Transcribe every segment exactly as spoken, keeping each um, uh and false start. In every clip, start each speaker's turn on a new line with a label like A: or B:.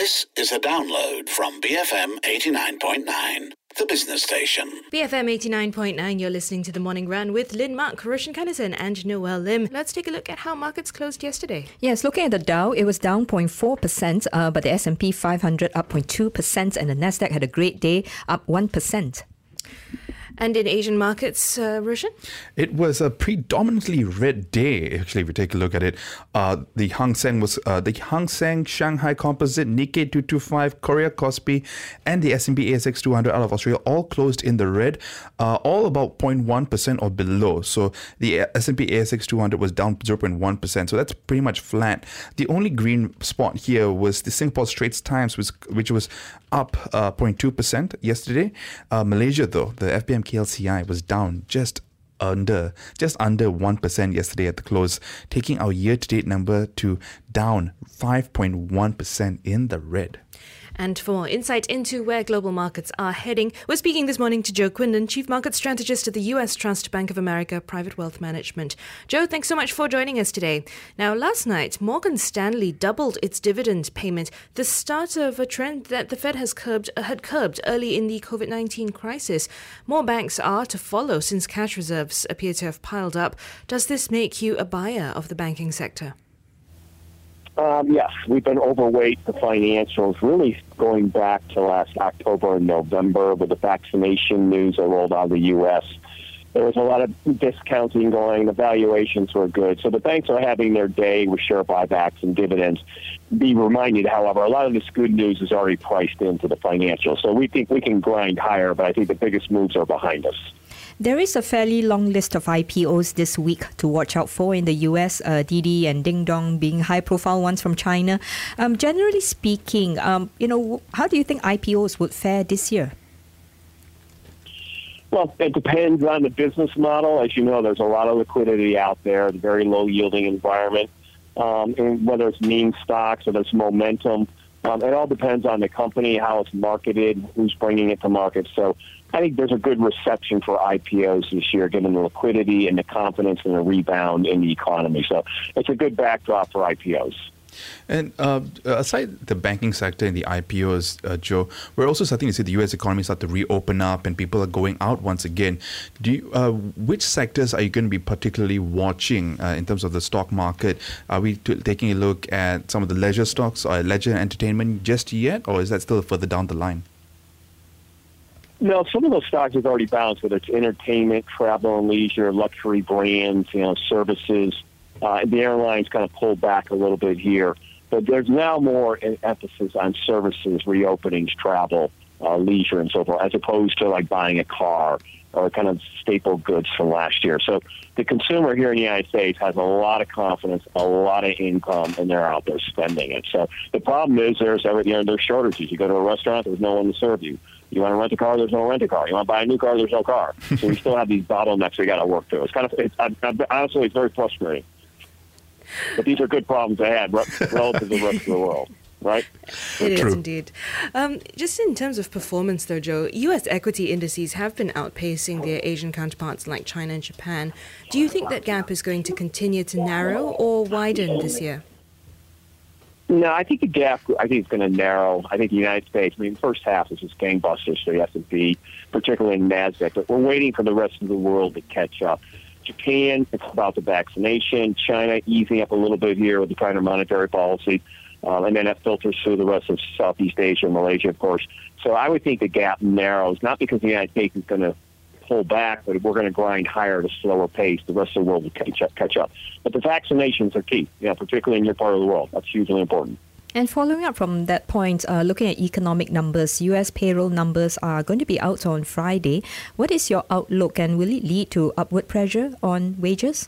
A: This is a download from B F M eighty-nine point nine, the business station.
B: B F M eighty-nine point nine, you're listening to The Morning Run with Lynn Mark, Roshan Kennison and Noel Lim. Let's take a look at how markets closed yesterday.
C: Yes, looking at the Dow, it was down zero point four percent, uh, but the S and P five hundred up zero point two percent and the Nasdaq had a great day, up one percent.
B: And in Asian markets, uh, Roshan?
D: It was a predominantly red day, actually, if we take a look at it. Uh, the Hang Seng was uh, the Hang Seng Shanghai Composite, Nikkei two twenty-five, Korea Kospi, and the S and P A S X two hundred out of Australia all closed in the red, uh, all about zero point one percent or below. So the S and P A S X two hundred was down zero point one percent. So that's pretty much flat. The only green spot here was the Singapore Straits Times, which, which was up uh, zero point two percent yesterday. Uh, Malaysia, though, the F B M K L C I was down just under just under one percent yesterday at the close, taking our year-to-date number to down five point one percent in the red.
B: And for more insight into where global markets are heading, we're speaking this morning to Joe Quinlan, Chief Market Strategist at the U S Trust Bank of America Private Wealth Management. Joe, thanks so much for joining us today. Now, last night, Morgan Stanley doubled its dividend payment, the start of a trend that the Fed has curbed, uh, had curbed early in the COVID nineteen crisis. More banks are to follow since cash reserves appear to have piled up. Does this make you a buyer of the banking sector?
E: Um, yes, we've been overweight the financials really going back to last October and November with the vaccination news that rolled out of the U S. There was a lot of discounting going. The valuations were good. So the banks are having their day with share buybacks and dividends. Be reminded, however, a lot of this good news is already priced into the financials. So we think we can grind higher, but I think the biggest moves are behind us.
C: There is a fairly long list of I P Os this week to watch out for in the U S, uh, Didi and Ding Dong being high-profile ones from China. Um, generally speaking, um, you know, how do you think I P Os would fare this year?
E: Well, it depends on the business model. As you know, there's a lot of liquidity out there, a very low-yielding environment, um, and whether it's meme stocks or there's momentum. Um, it all depends on the company, how it's marketed, who's bringing it to market. So I think there's a good reception for I P Os this year, given the liquidity and the confidence and the rebound in the economy. So it's a good backdrop for I P Os.
D: And uh, aside the banking sector and the I P Os, uh, Joe, we're also starting to see the U S economy start to reopen up and people are going out once again. Do you, uh, which sectors are you going to be particularly watching uh, in terms of the stock market? Are we t- taking a look at some of the leisure stocks or leisure and entertainment just yet, or is that still further down the line?
E: No, some of those stocks have already bounced, whether it's entertainment, travel and leisure, luxury brands, you know, services. Uh, the airlines kind of pulled back a little bit here. But there's now more emphasis on services, reopenings, travel, uh, leisure, and so forth, as opposed to like buying a car or kind of staple goods from last year. So the consumer here in the United States has a lot of confidence, a lot of income, and they're out there spending it. So the problem is there's, you know, there's shortages. You go to a restaurant, there's no one to serve you. You want to rent a car, there's no rent a car. You want to buy a new car, there's no car. So we still have these bottlenecks we got to work through. It's kind of, it's, honestly, it's very frustrating. But these are good problems to have relative to the rest of the world, right?
B: It
D: True.
B: is indeed. Um, just in terms of performance, though, Joe, U S equity indices have been outpacing their Asian counterparts like China and Japan. Do you think that gap is going to continue to narrow or widen this year?
E: No, I think the gap, I think it's going to narrow. I think the United States, I mean, the first half is just gangbusters for the S and P, particularly in NASDAQ, but we're waiting for the rest of the world to catch up. Japan, it's about the vaccination. China easing up a little bit here with the tighter monetary policy. Um, and then that filters through the rest of Southeast Asia and Malaysia, of course. So I would think the gap narrows, not because the United States is going to pull back, but we're going to grind higher at a slower pace. The rest of the world will catch up. Catch up. But the vaccinations are key, you know, particularly in your part of the world. That's hugely important.
C: And following up from that point, uh, looking at economic numbers, U S payroll numbers are going to be out on Friday. What is your outlook, and will it lead to upward pressure on wages?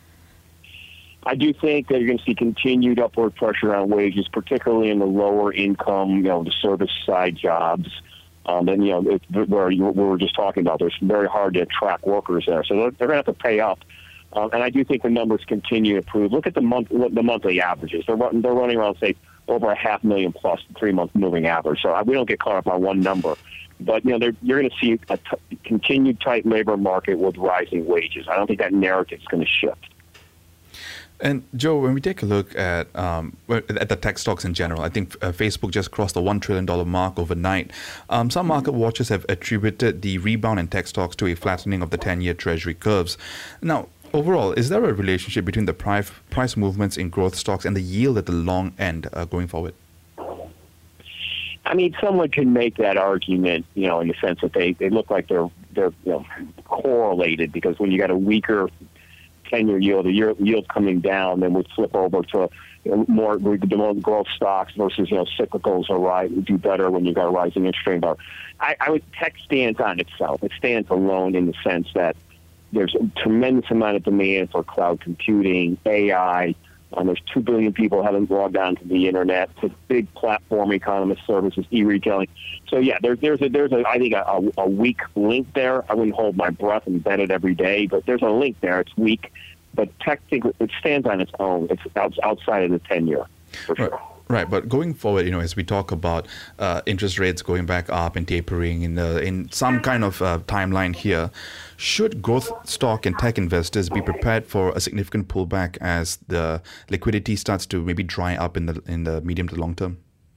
E: I do think that you're going to see continued upward pressure on wages, particularly in the lower income, you know, the service side jobs. Um, and, you know, it, where you, we were just talking about, there's very hard to attract workers there. So they're, they're going to have to pay up. Um, and I do think the numbers continue to improve. Look at the month, the monthly averages. They're, they're running around, say, over a half million plus three-month moving average. So we don't get caught up on one number. But, you know, you're going to see a t- continued tight labor market with rising wages. I don't think that narrative is going to shift.
D: And Joe, when we take a look at um, at the tech stocks in general, I think uh, Facebook just crossed the one trillion dollars mark overnight. Um, some market watchers have attributed the rebound in tech stocks to a flattening of the ten-year Treasury curves. Now, overall, is there a relationship between the price price movements in growth stocks and the yield at the long end uh, going forward?
E: I mean, someone can make that argument, you know, in the sense that they, they look like they're they're you know, correlated, because when you got a weaker ten-year yield, the year, yield coming down, then would flip over to you know, more, more growth stocks versus, you know, cyclicals, or right, would do better when you got a rising interest rate environment. I, I would, tech stands on itself. It stands alone in the sense that there's a tremendous amount of demand for cloud computing, A I. Um, there's two billion people haven't logged on to the internet. It's a big platform, e-commerce services, e-retailing. So yeah, there's there's a there's a I think a, a weak link there. I wouldn't hold my breath and bet it every day, but there's a link there. It's weak, but technically it stands on its own. It's outside of the ten year for sure.
D: Right. Right, but going forward, you know, as we talk about uh, interest rates going back up and tapering in the in some kind of uh, timeline here, should growth stock and tech investors be prepared for a significant pullback as the liquidity starts to maybe dry up in the in the medium to long term?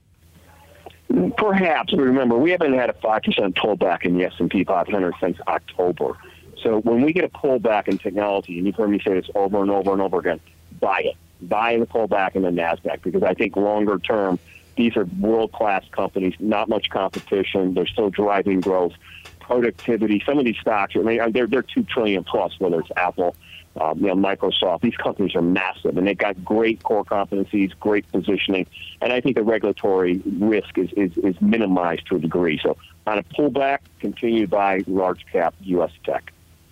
E: Perhaps. Remember, we haven't had a five percent pullback in the S and P five hundred since October. So when we get a pullback in technology, and you've heard me say this over and over and over again, buy it. Buy the pullback in the NASDAQ, because I think longer term, these are world-class companies, not much competition. They're still driving growth, productivity. Some of these stocks, I mean, they're, they're two trillion dollars plus, whether it's Apple, um, you know, Microsoft. These companies are massive, and they've got great core competencies, great positioning, and I think the regulatory risk is, is, is minimized to a degree. So on a pullback, continue to buy large-cap U S tech.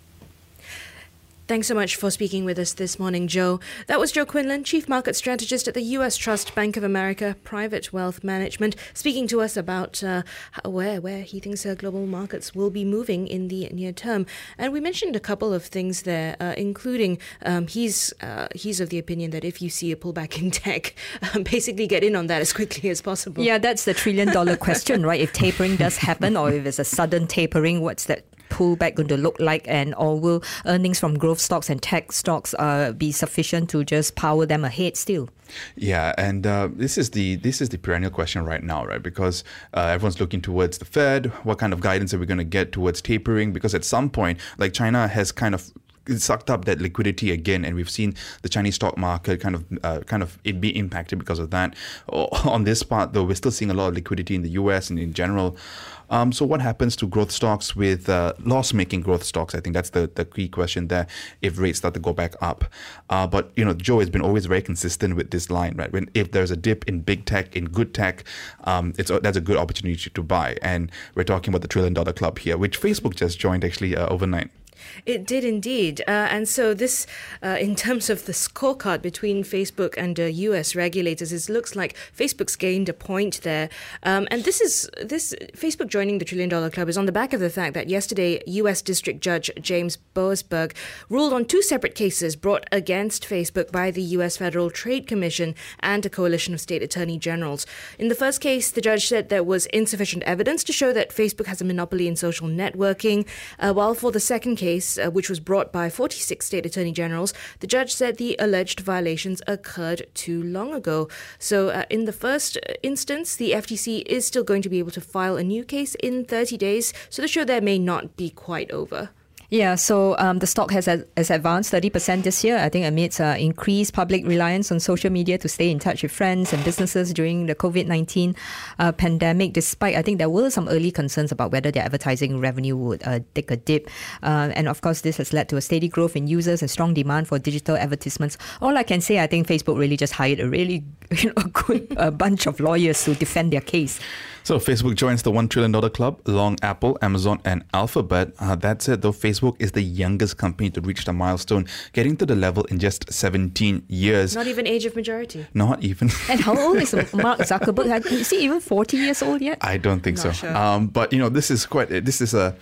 B: Thanks so much for speaking with us this morning, Joe. That was Joe Quinlan, Chief Market Strategist at the U S Trust Bank of America Private Wealth Management, speaking to us about uh, how, where where he thinks uh, global markets will be moving in the near term. And we mentioned a couple of things there, uh, including um, he's uh, he's of the opinion that if you see a pullback in tech, um, basically get in on that as quickly as possible.
C: Yeah, that's the trillion dollar question, right? If tapering does happen, or if it's a sudden tapering, what's that pullback going to look like, and or will earnings from growth stocks and tech stocks uh, be sufficient to just power them ahead still?
D: Yeah, and uh, this is the this is the perennial question right now, right? Because uh, everyone's looking towards the Fed. What kind of guidance are we going to get towards tapering? Because at some point, like China has kind of sucked up that liquidity again, and we've seen the Chinese stock market kind of uh, kind of it be impacted because of that. On this part, though, we're still seeing a lot of liquidity in the U S and in general. Um, so what happens to growth stocks with uh, loss-making growth stocks? I think that's the, the key question there if rates start to go back up. Uh, but, you know, Joe has been always very consistent with this line, right? When if there's a dip in big tech, in good tech, um, it's that's a good opportunity to buy. And we're talking about the trillion dollar club here, which Facebook just joined actually uh, overnight.
B: It did indeed. Uh, and so this, uh, in terms of the scorecard between Facebook and uh, U S regulators, it looks like Facebook's gained a point there. Um, and this is this Facebook joining the Trillion Dollar Club is on the back of the fact that yesterday U S District Judge James Boasberg ruled on two separate cases brought against Facebook by the U S Federal Trade Commission and a coalition of state attorney generals. In the first case, the judge said there was insufficient evidence to show that Facebook has a monopoly in social networking, uh, while for the second case, Uh, which was brought by forty-six state attorney generals, the judge said the alleged violations occurred too long ago. So uh, in the first instance, the F T C is still going to be able to file a new case in thirty days, so the show there may not be quite over.
C: Yeah, so um, the stock has, has advanced thirty percent this year, I think, amidst uh, increased public reliance on social media to stay in touch with friends and businesses during the COVID nineteen uh, pandemic, despite, I think, there were some early concerns about whether their advertising revenue would uh, take a dip. Uh, and of course, this has led to a steady growth in users and strong demand for digital advertisements. All I can say, I think Facebook really just hired a really you know, a good uh, bunch of lawyers to defend their case.
D: So Facebook joins the one trillion dollar club along Apple, Amazon and Alphabet. Uh, that said, though, Facebook is the youngest company to reach the milestone, getting to the level in just seventeen years.
B: Not even age of majority.
D: Not even.
C: And how old is Mark Zuckerberg? Is he even forty years old yet?
D: I don't think
B: Not
D: so.
B: sure.
D: Um, but, you know, this is quite, this is a,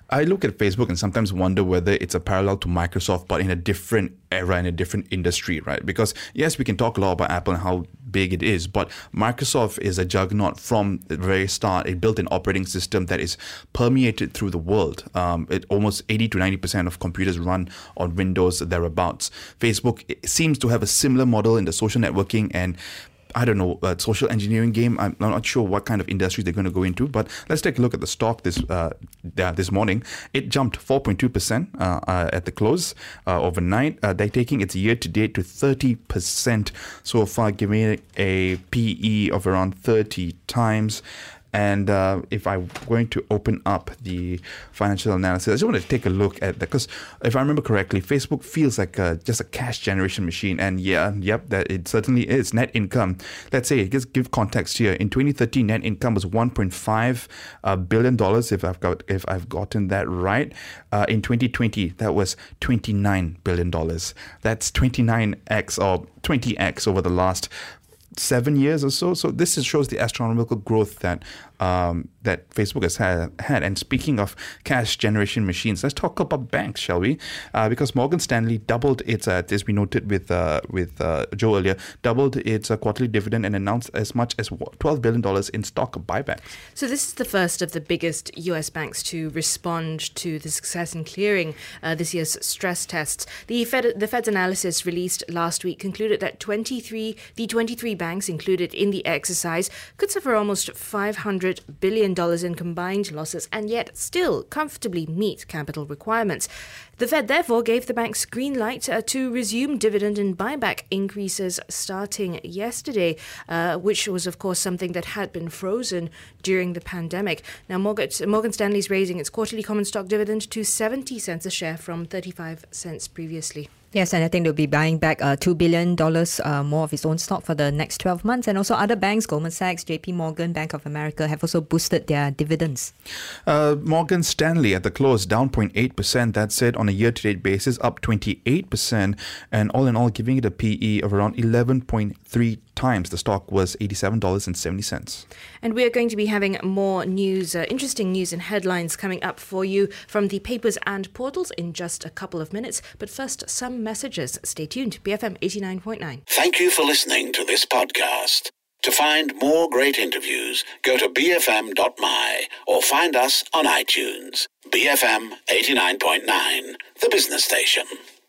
D: I look at Facebook and sometimes wonder whether it's a parallel to Microsoft, but in a different era, in a different industry, right? Because yes, we can talk a lot about Apple and how big it is, but Microsoft is a juggernaut from the very start. It built an operating system that is permeated through the world. Um, it almost eighty to ninety percent of computers run on Windows, thereabouts. Facebook seems to have a similar model in the social networking and I don't know, uh, social engineering game. I'm not sure what kind of industry they're going to go into, but let's take a look at the stock this uh, this morning. It jumped four point two percent uh, uh, at the close uh, overnight. Uh, they're taking its year-to-date to thirty percent so far, giving it a P E of around thirty times. And uh, if I'm going to open up the financial analysis, I just want to take a look at that because if I remember correctly, Facebook feels like a, just a cash generation machine. And yeah, yep, that it certainly is. Net income, let's say, just give context here. In twenty thirteen, net income was one point five uh, billion dollars, if I've got if I've gotten that right. Uh, in twenty twenty, that was twenty-nine billion dollars. That's twenty-nine x or twenty x over the last seven years or so. So this is, shows the astronomical growth that um, that Facebook has had, had. And speaking of cash generation machines, let's talk about banks, shall we? Uh, because Morgan Stanley doubled its, uh, as we noted with uh, with uh, Joe earlier, doubled its uh, quarterly dividend and announced as much as twelve billion dollars in stock buybacks.
B: So this is the first of the biggest U S banks to respond to the success in clearing uh, this year's stress tests. The Fed, the Fed's analysis released last week concluded that twenty-three the twenty-three banks included in the exercise could suffer almost five hundred billion dollars in combined losses and yet still comfortably meet capital requirements. The Fed therefore gave the banks green light uh, to resume dividend and buyback increases starting yesterday, uh, which was of course something that had been frozen during the pandemic. Now Morgan, Morgan Stanley is raising its quarterly common stock dividend to seventy cents a share from thirty-five cents previously.
C: Yes, and I think they'll be buying back uh, two billion dollars uh, more of its own stock for the next twelve months. And also other banks, Goldman Sachs, J P Morgan, Bank of America, have also boosted their dividends.
D: Uh, Morgan Stanley at the close down zero point eight percent. That's it on a year-to-date basis, up twenty-eight percent. And all in all, giving it a P E of around eleven point three times. The stock was eighty-seven dollars and seventy cents.
B: And we are going to be having more news, uh, interesting news and headlines coming up for you from the papers and portals in just a couple of minutes. But first, some messages. Stay tuned. B F M eighty-nine point nine.
A: Thank you for listening to this podcast. To find more great interviews, go to b f m dot m y or find us on iTunes. B F M eighty-nine point nine, the business station.